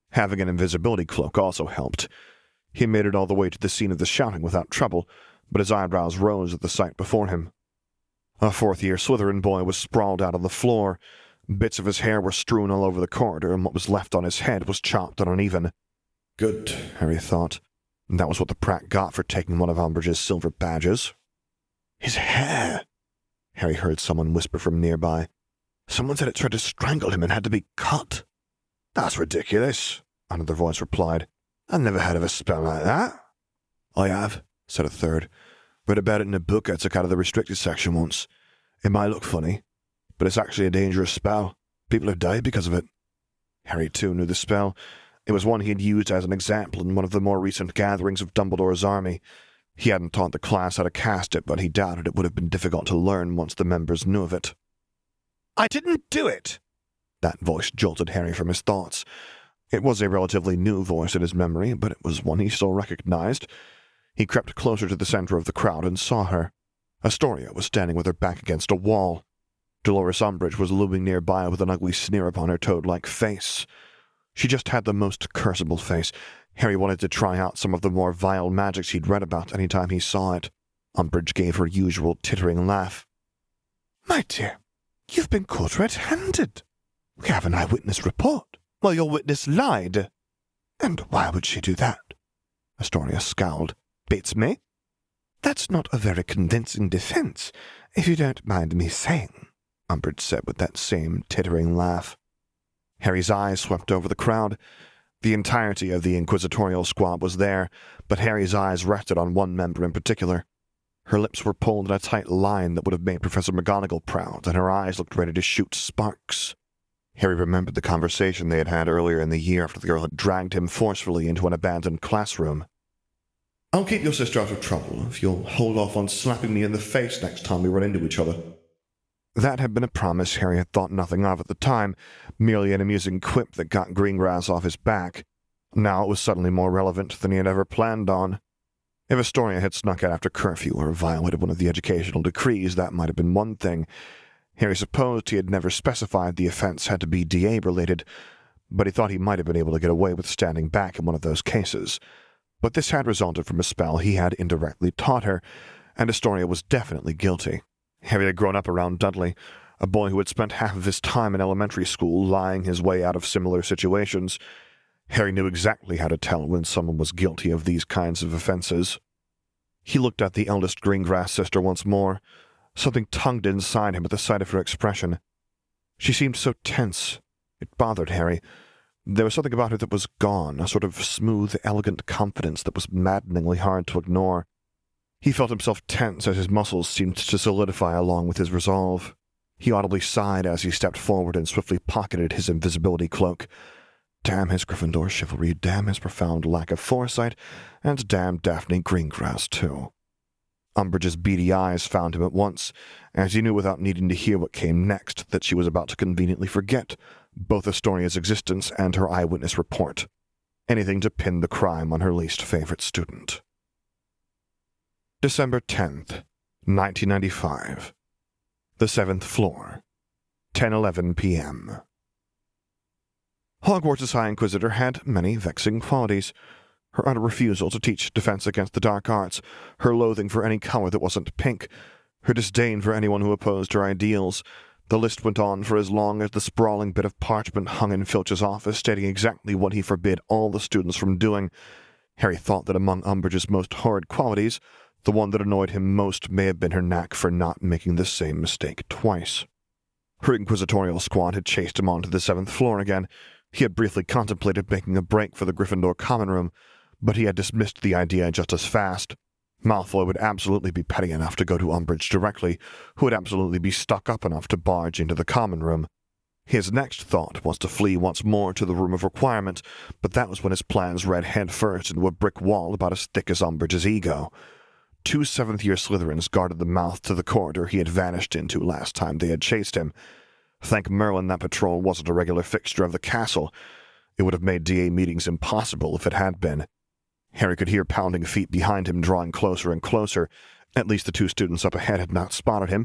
Having an invisibility cloak also helped. He made it all the way to the scene of the shouting without trouble, but his eyebrows rose at the sight before him. A fourth-year Slytherin boy was sprawled out on the floor. Bits of his hair were strewn all over the corridor, and what was left on his head was chopped and uneven. Good, Harry thought. That was what the prat got for taking one of Umbridge's silver badges. His hair! Harry heard someone whisper from nearby. Someone said it tried to strangle him and had to be cut. That's ridiculous, another voice replied. I've never heard of a spell like that. I have, said a third. Read about it in a book I took out of the restricted section once. It might look funny, but it's actually a dangerous spell. People have died because of it. Harry, too, knew the spell. It was one he had used as an example in one of the more recent gatherings of Dumbledore's army. He hadn't taught the class how to cast it, but he doubted it would have been difficult to learn once the members knew of it. I didn't do it! That voice jolted Harry from his thoughts. It was a relatively new voice in his memory, but it was one he still recognized. He crept closer to the center of the crowd and saw her. Astoria was standing with her back against a wall. Dolores Umbridge was looming nearby with an ugly sneer upon her toad-like face. She just had the most curseable face. Harry wanted to try out some of the more vile magics he'd read about any time he saw it. Umbridge gave her usual tittering laugh. My dear, you've been caught red-handed. We have an eyewitness report. Well, your witness lied. And why would she do that? Astoria scowled. Beats me? That's not a very convincing defense, if you don't mind me saying, Umbridge said with that same tittering laugh. Harry's eyes swept over the crowd. The entirety of the inquisitorial squad was there, but Harry's eyes rested on one member in particular. Her lips were pulled in a tight line that would have made Professor McGonagall proud, and her eyes looked ready to shoot sparks. Harry remembered the conversation they had had earlier in the year after the girl had dragged him forcefully into an abandoned classroom. I'll keep your sister out of trouble if you'll hold off on slapping me in the face next time we run into each other. That had been a promise Harry had thought nothing of at the time, merely an amusing quip that got Greengrass off his back. Now it was suddenly more relevant than he had ever planned on. If Astoria had snuck out after curfew or violated one of the educational decrees, that might have been one thing. Harry supposed he had never specified the offense had to be DA-related, but he thought he might have been able to get away with standing back in one of those cases. But this had resulted from a spell he had indirectly taught her, and Astoria was definitely guilty. Harry had grown up around Dudley, a boy who had spent half of his time in elementary school lying his way out of similar situations. Harry knew exactly how to tell when someone was guilty of these kinds of offenses. He looked at the eldest Greengrass sister once more. Something tugged inside him at the sight of her expression. She seemed so tense. It bothered Harry. There was something about her that was gone, a sort of smooth, elegant confidence that was maddeningly hard to ignore. He felt himself tense as his muscles seemed to solidify along with his resolve. He audibly sighed as he stepped forward and swiftly pocketed his invisibility cloak. Damn his Gryffindor chivalry, damn his profound lack of foresight, and damn Daphne Greengrass, too. Umbridge's beady eyes found him at once, as he knew without needing to hear what came next that she was about to conveniently forget both Astoria's existence and her eyewitness report. Anything to pin the crime on her least favorite student. December 10th, 1995. The 7th floor. 10:11 p.m. Hogwarts' High Inquisitor had many vexing qualities. Her utter refusal to teach defense against the dark arts, her loathing for any color that wasn't pink, her disdain for anyone who opposed her ideals. The list went on for as long as the sprawling bit of parchment hung in Filch's office, stating exactly what he forbid all the students from doing. Harry thought that among Umbridge's most horrid qualities, the one that annoyed him most may have been her knack for not making the same mistake twice. Her inquisitorial squad had chased him onto the 7th floor again. He had briefly contemplated making a break for the Gryffindor common room, but he had dismissed the idea just as fast. Malfoy would absolutely be petty enough to go to Umbridge directly, who would absolutely be stuck up enough to barge into the common room. His next thought was to flee once more to the Room of Requirement, but that was when his plans read headfirst into a brick wall about as thick as Umbridge's ego. 2 7th-year Slytherins guarded the mouth to the corridor he had vanished into last time they had chased him. Thank Merlin that patrol wasn't a regular fixture of the castle. It would have made DA meetings impossible if it had been. Harry could hear pounding feet behind him drawing closer and closer. At least the 2 students up ahead had not spotted him.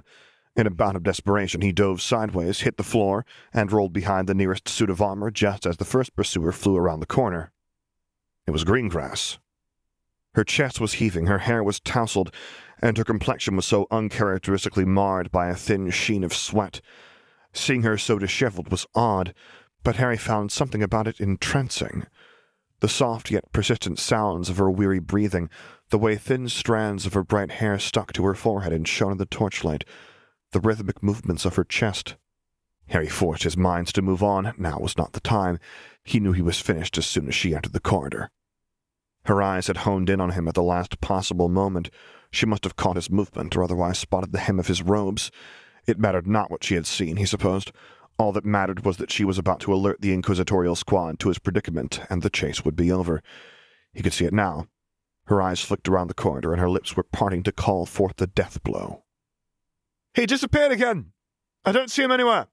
In a bout of desperation, he dove sideways, hit the floor, and rolled behind the nearest suit of armor just as the first pursuer flew around the corner. It was Greengrass. Her chest was heaving, her hair was tousled, and her complexion was so uncharacteristically marred by a thin sheen of sweat. Seeing her so disheveled was odd, but Harry found something about it entrancing. The soft yet persistent sounds of her weary breathing, the way thin strands of her bright hair stuck to her forehead and shone in the torchlight, the rhythmic movements of her chest. Harry forced his mind to move on. Now was not the time. He knew he was finished as soon as she entered the corridor. Her eyes had honed in on him at the last possible moment. She must have caught his movement or otherwise spotted the hem of his robes. It mattered not what she had seen, he supposed. All that mattered was that she was about to alert the Inquisitorial squad to his predicament, and the chase would be over. He could see it now. Her eyes flicked around the corridor, and her lips were parting to call forth the death blow. "He disappeared again! I don't see him anywhere!"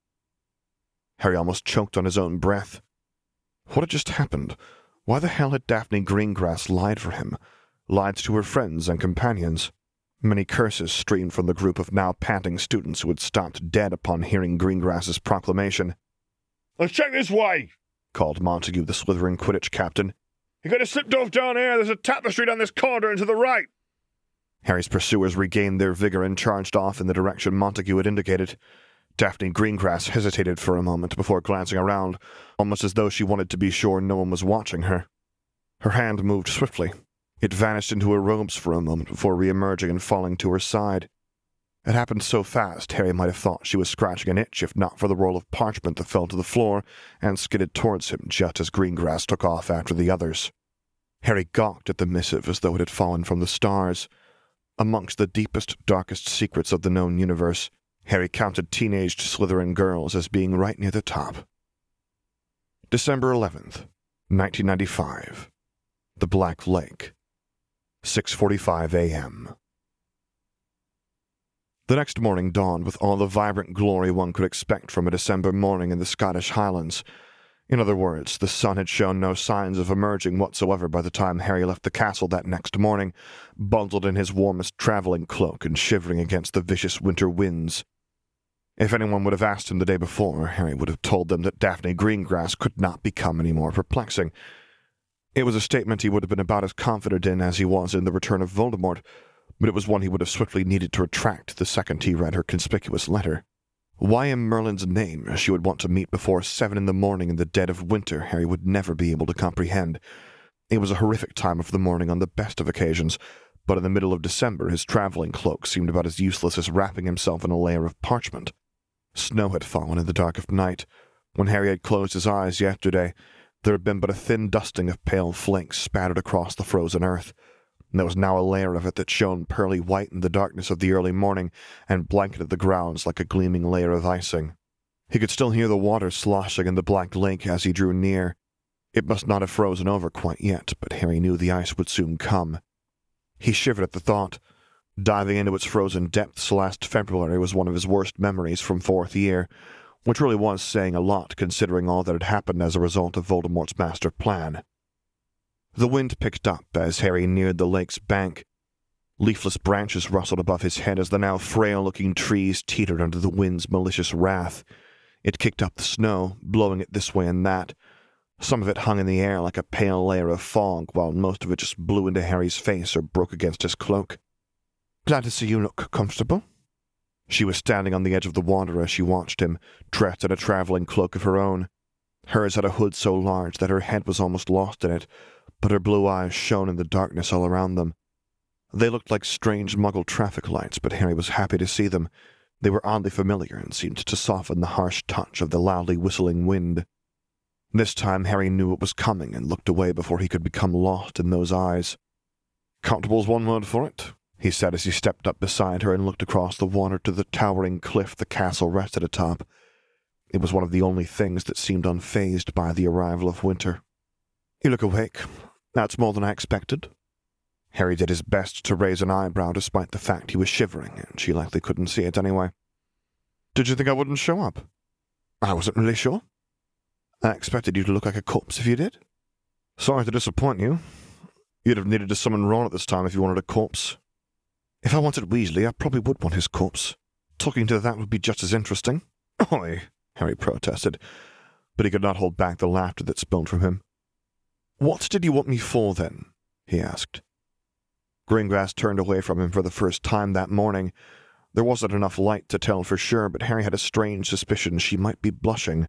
Harry almost choked on his own breath. What had just happened? Why the hell had Daphne Greengrass lied for him? Lied to her friends and companions? Many curses streamed from the group of now panting students who had stopped dead upon hearing Greengrass's proclamation. "Let's check this way!" called Montague, the Slytherin Quidditch captain. "You got a slip-dove down here. There's a tapestry down this corridor and to the right." Harry's pursuers regained their vigor and charged off in the direction Montague had indicated. Daphne Greengrass hesitated for a moment before glancing around, almost as though she wanted to be sure no one was watching her. Her hand moved swiftly. It vanished into her robes for a moment before re-emerging and falling to her side. It happened so fast, Harry might have thought she was scratching an itch if not for the roll of parchment that fell to the floor and skidded towards him just as Greengrass took off after the others. Harry gawked at the missive as though it had fallen from the stars. Amongst the deepest, darkest secrets of the known universe, Harry counted teenaged Slytherin girls as being right near the top. December 11th, 1995. The Black Lake. 6:45 a.m. The next morning dawned with all the vibrant glory one could expect from a December morning in the Scottish Highlands. In other words, the sun had shown no signs of emerging whatsoever by the time Harry left the castle that next morning, bundled in his warmest traveling cloak and shivering against the vicious winter winds. If anyone would have asked him the day before, Harry would have told them that Daphne Greengrass could not become any more perplexing. It was a statement he would have been about as confident in as he was in the return of Voldemort, but it was one he would have swiftly needed to retract the second he read her conspicuous letter. Why in Merlin's name she would want to meet before 7 a.m. in the dead of winter, Harry would never be able to comprehend. It was a horrific time of the morning on the best of occasions, but in the middle of December his traveling cloak seemed about as useless as wrapping himself in a layer of parchment. Snow had fallen in the dark of night. When Harry had closed his eyes yesterday, there had been but a thin dusting of pale flakes spattered across the frozen earth. There was now a layer of it that shone pearly white in the darkness of the early morning and blanketed the grounds like a gleaming layer of icing. He could still hear the water sloshing in the Black Lake as he drew near. It must not have frozen over quite yet, but Harry knew the ice would soon come. He shivered at the thought. Diving into its frozen depths last February was one of his worst memories from fourth year, which really was saying a lot considering all that had happened as a result of Voldemort's master plan. The wind picked up as Harry neared the lake's bank. Leafless branches rustled above his head as the now frail-looking trees teetered under the wind's malicious wrath. It kicked up the snow, blowing it this way and that. Some of it hung in the air like a pale layer of fog, while most of it just blew into Harry's face or broke against his cloak. "Glad to see you look comfortable." She was standing on the edge of the water as she watched him, dressed in a traveling cloak of her own. Hers had a hood so large that her head was almost lost in it, but her blue eyes shone in the darkness all around them. They looked like strange Muggle traffic lights, but Harry was happy to see them. They were oddly familiar and seemed to soften the harsh touch of the loudly whistling wind. This time Harry knew it was coming and looked away before he could become lost in those eyes. "Comfortable's one word for it," he said as he stepped up beside her and looked across the water to the towering cliff the castle rested atop. It was one of the only things that seemed unfazed by the arrival of winter. "You look awake. That's more than I expected." Harry did his best to raise an eyebrow despite the fact he was shivering, and she likely couldn't see it anyway. "Did you think I wouldn't show up?" "I wasn't really sure. I expected you to look like a corpse if you did." "Sorry to disappoint you. You'd have needed to summon Ron at this time if you wanted a corpse." "If I wanted Weasley, I probably would want his corpse." Talking to that would be just as interesting. Oi, Harry protested, but he could not hold back the laughter that spilled from him. What did you want me for, then? He asked. Greengrass turned away from him for the first time that morning. There wasn't enough light to tell for sure, but Harry had a strange suspicion she might be blushing.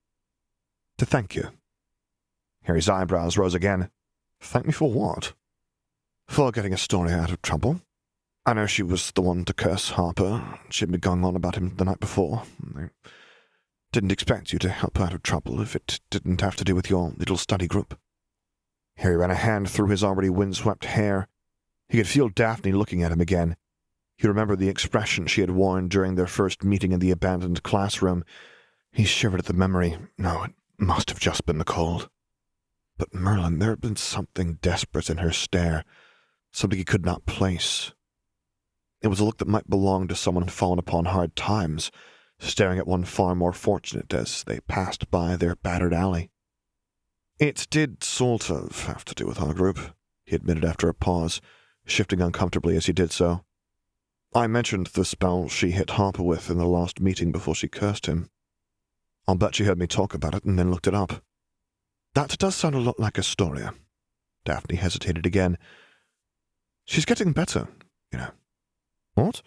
To thank you. Harry's eyebrows rose again. Thank me for what? For getting Astoria out of trouble. I know she was the one to curse Harper. She'd been going on about him the night before. I didn't expect you to help her out of trouble if it didn't have to do with your little study group. Harry ran a hand through his already windswept hair. He could feel Daphne looking at him again. He remembered the expression she had worn during their first meeting in the abandoned classroom. He shivered at the memory. No, it must have just been the cold. But Merlin, there had been something desperate in her stare, something he could not place. It was a look that might belong to someone fallen upon hard times, staring at one far more fortunate as they passed by their battered alley. It did sort of have to do with our group, he admitted after a pause, shifting uncomfortably as he did so. I mentioned the spell she hit Harper with in the last meeting before she cursed him. I'll bet she heard me talk about it and then looked it up. That does sound a lot like Astoria. Daphne hesitated again. She's getting better, you know. What?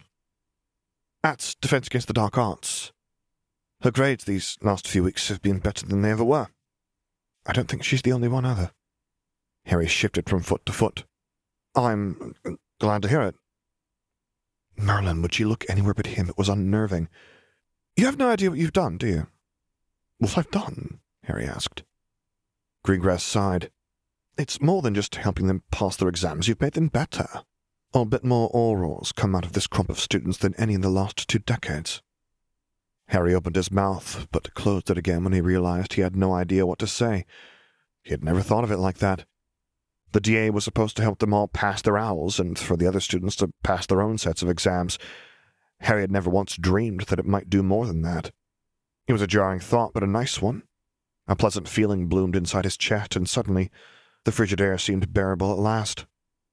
At Defense Against the Dark Arts. Her grades these last few weeks have been better than they ever were. I don't think she's the only one either. Harry shifted from foot to foot. I'm glad to hear it. Merlin, would she look anywhere but him? It was unnerving. You have no idea what you've done, do you? What I've done? Harry asked. Greengrass sighed. It's more than just helping them pass their exams. You've made them better. I'll bet more Aurors come out of this crop of students than any in the last 2 decades. Harry opened his mouth, but closed it again when he realized he had no idea what to say. He had never thought of it like that. The DA was supposed to help them all pass their owls, and for the other students to pass their own sets of exams. Harry had never once dreamed that it might do more than that. It was a jarring thought, but a nice one. A pleasant feeling bloomed inside his chest, and suddenly the frigid air seemed bearable at last.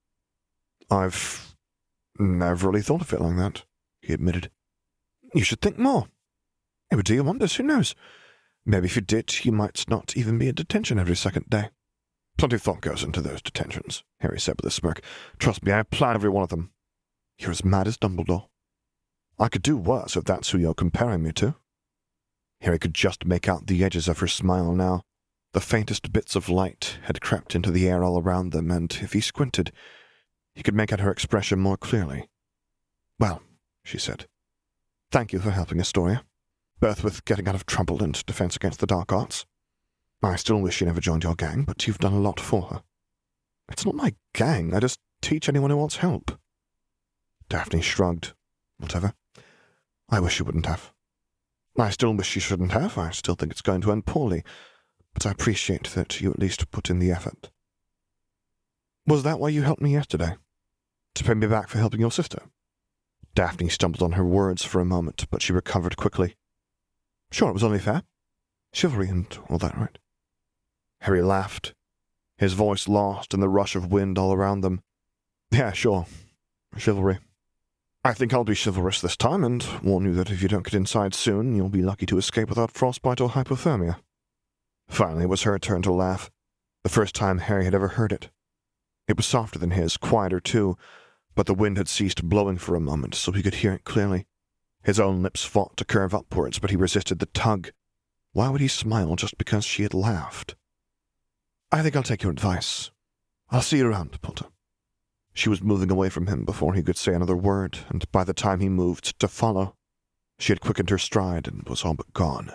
I've never really thought of it like that, he admitted. You should think more. It would do you wonders, who knows? Maybe if you did, you might not even be in detention every second day. Plenty of thought goes into those detentions, Harry said with a smirk. Trust me, I plan every one of them. You're as mad as Dumbledore. I could do worse if that's who you're comparing me to. Harry could just make out the edges of her smile now. The faintest bits of light had crept into the air all around them, and if he squinted, he could make out her expression more clearly. Well, she said, thank you for helping Astoria, both with getting out of trouble and Defense Against the Dark Arts. I still wish she never joined your gang, but you've done a lot for her. It's not my gang, I just teach anyone who wants help. Daphne shrugged. Whatever. I wish you wouldn't have. I still wish you shouldn't have. I still think it's going to end poorly, but I appreciate that you at least put in the effort. Was that why you helped me yesterday? To pay me back for helping your sister? Daphne stumbled on her words for a moment, but she recovered quickly. Sure, it was only fair. Chivalry and all that, right? Harry laughed, his voice lost in the rush of wind all around them. Yeah, sure. Chivalry. I think I'll be chivalrous this time, and warn you that if you don't get inside soon, you'll be lucky to escape without frostbite or hypothermia. Finally, it was her turn to laugh, the first time Harry had ever heard it. It was softer than his, quieter too, but the wind had ceased blowing for a moment, so he could hear it clearly. His own lips fought to curve upwards, but he resisted the tug. Why would he smile just because she had laughed? I think I'll take your advice. I'll see you around, Potter. She was moving away from him before he could say another word, and by the time he moved to follow, she had quickened her stride and was all but gone.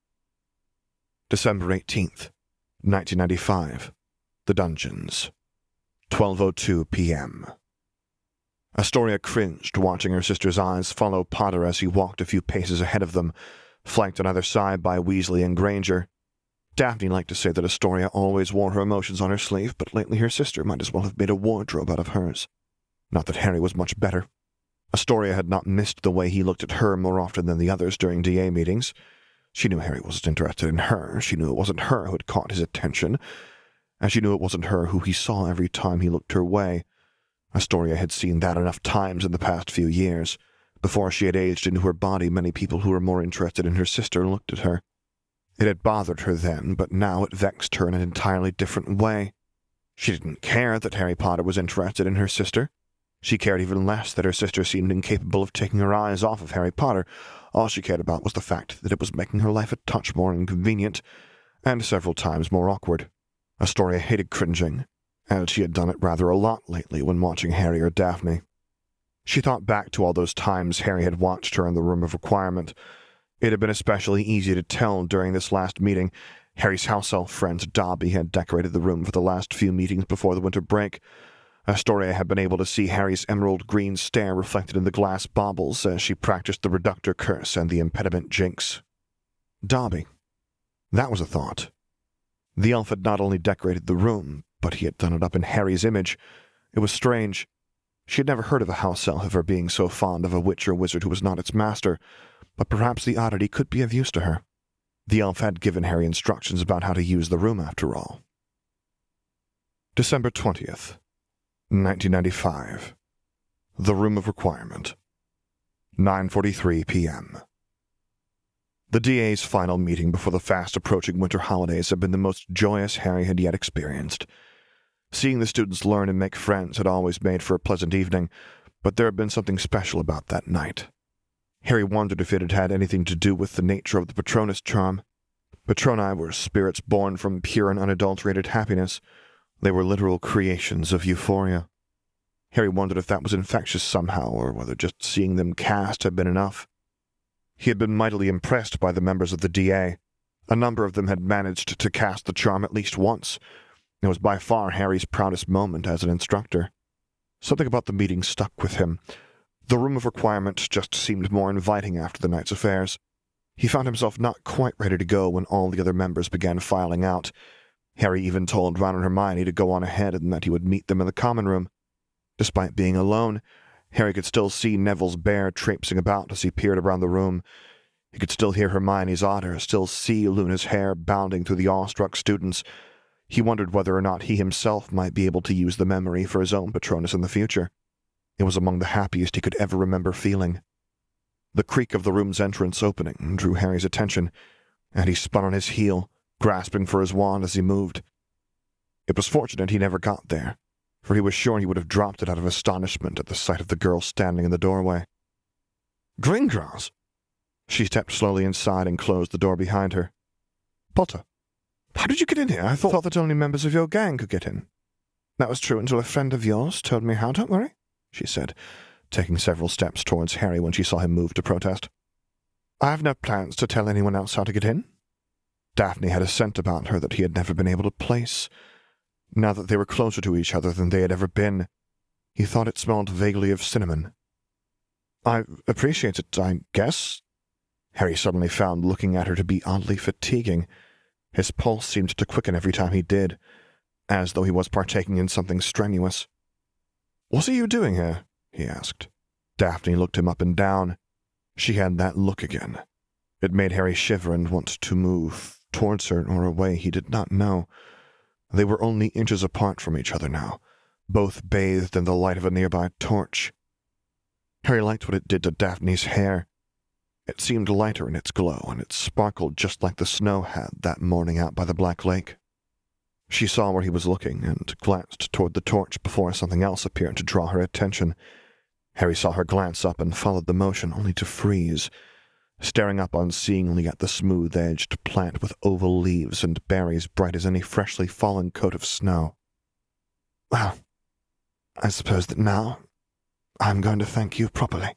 December 18th, 1995. The Dungeons. 12:02 p.m. Astoria cringed, watching her sister's eyes follow Potter as he walked a few paces ahead of them, flanked on either side by Weasley and Granger. Daphne liked to say that Astoria always wore her emotions on her sleeve, but lately her sister might as well have made a wardrobe out of hers. Not that Harry was much better. Astoria had not missed the way he looked at her more often than the others during DA meetings. She knew Harry wasn't interested in her. She knew it wasn't her who had caught his attention, and she knew it wasn't her who he saw every time he looked her way. Astoria had seen that enough times in the past few years. Before she had aged into her body, many people who were more interested in her sister looked at her. It had bothered her then, but now it vexed her in an entirely different way. She didn't care that Harry Potter was interested in her sister. She cared even less that her sister seemed incapable of taking her eyes off of Harry Potter. All she cared about was the fact that it was making her life a touch more inconvenient, and several times more awkward. Astoria hated cringing, and she had done it rather a lot lately when watching Harry or Daphne. She thought back to all those times Harry had watched her in the Room of Requirement. It had been especially easy to tell during this last meeting. Harry's house elf friend Dobby had decorated the room for the last few meetings before the winter break. Astoria had been able to see Harry's emerald green stare reflected in the glass baubles as she practiced the reductor curse and the impediment jinx. Dobby. That was a thought. The elf had not only decorated the room, but he had done it up in Harry's image. It was strange. She had never heard of a house elf ever being so fond of a witch or wizard who was not its master, but perhaps the oddity could be of use to her. The elf had given Harry instructions about how to use the room after all. December 20th, 1995. The Room of Requirement. 9:43 p.m. The DA's final meeting before the fast-approaching winter holidays had been the most joyous Harry had yet experienced. Seeing the students learn and make friends had always made for a pleasant evening, but there had been something special about that night. Harry wondered if it had had anything to do with the nature of the Patronus charm. Patroni were spirits born from pure and unadulterated happiness. They were literal creations of euphoria. Harry wondered if that was infectious somehow, or whether just seeing them cast had been enough. He had been mightily impressed by the members of the DA. A number of them had managed to cast the charm at least once. It was by far Harry's proudest moment as an instructor. Something about the meeting stuck with him. The Room of Requirement just seemed more inviting after the night's affairs. He found himself not quite ready to go when all the other members began filing out. Harry even told Ron and Hermione to go on ahead and that he would meet them in the common room. Despite being alone, Harry could still see Neville's bear traipsing about as he peered around the room. He could still hear Hermione's otter, still see Luna's hair bounding through the awestruck students. He wondered whether or not he himself might be able to use the memory for his own Patronus in the future. It was among the happiest he could ever remember feeling. The creak of the room's entrance opening drew Harry's attention, and he spun on his heel, grasping for his wand as he moved. It was fortunate he never got there, for he was sure he would have dropped it out of astonishment at the sight of the girl standing in the doorway. "Gringotts!" She stepped slowly inside and closed the door behind her. "Potter, how did you get in here? I thought that only members of your gang could get in." "That was true until a friend of yours told me how. Don't worry," she said, taking several steps towards Harry when she saw him move to protest. "I have no plans to tell anyone else how to get in." Daphne had a scent about her that he had never been able to place. Now that they were closer to each other than they had ever been, he thought it smelled vaguely of cinnamon. "I appreciate it, I guess." Harry suddenly found looking at her to be oddly fatiguing. His pulse seemed to quicken every time he did, as though he was partaking in something strenuous. "What are you doing here?" he asked. Daphne looked him up and down. She had that look again. It made Harry shiver and want to move, towards her or away, he did not know. They were only inches apart from each other now, both bathed in the light of a nearby torch. Harry liked what it did to Daphne's hair. It seemed lighter in its glow, and it sparkled just like the snow had that morning out by the Black Lake. She saw where he was looking and glanced toward the torch before something else appeared to draw her attention. Harry saw her glance up and followed the motion, only to freeze, staring up unseeingly at the smooth-edged plant with oval leaves and berries bright as any freshly fallen coat of snow. "Well, I suppose that now I'm going to thank you properly."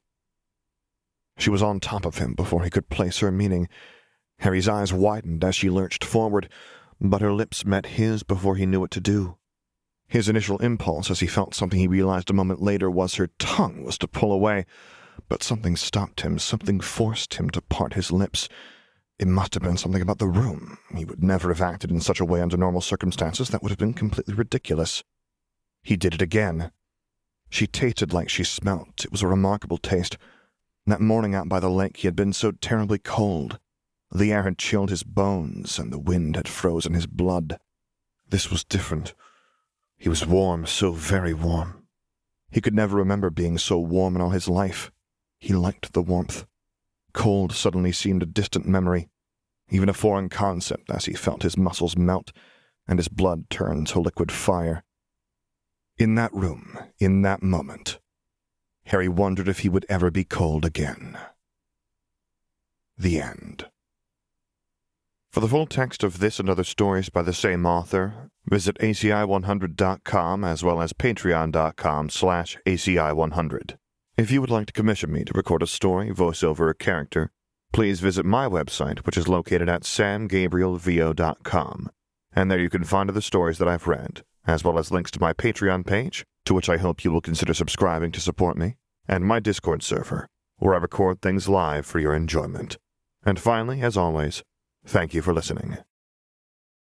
She was on top of him before he could place her meaning. Harry's eyes widened as she lurched forward, but her lips met his before he knew what to do. His initial impulse, as he felt something he realized a moment later was her tongue, was to pull away, but something stopped him, something forced him to part his lips. It must have been something about the room. He would never have acted in such a way under normal circumstances. That would have been completely ridiculous. He did it again. She tasted like she smelt. It was a remarkable taste. That morning out by the lake he had been so terribly cold. The air had chilled his bones, and the wind had frozen his blood. This was different. He was warm, so very warm. He could never remember being so warm in all his life. He liked the warmth. Cold suddenly seemed a distant memory, even a foreign concept as he felt his muscles melt and his blood turn to liquid fire. In that room, in that moment, Harry wondered if he would ever be cold again. The end. For the full text of this and other stories by the same author, visit ACI100.com as well as patreon.com/ACI100. If you would like to commission me to record a story, voiceover, or character, please visit my website, which is located at samgabrielvo.com, and there you can find other stories that I've read, as well as links to my Patreon page, to which I hope you will consider subscribing to support me, and my Discord server, where I record things live for your enjoyment. And finally, as always, thank you for listening.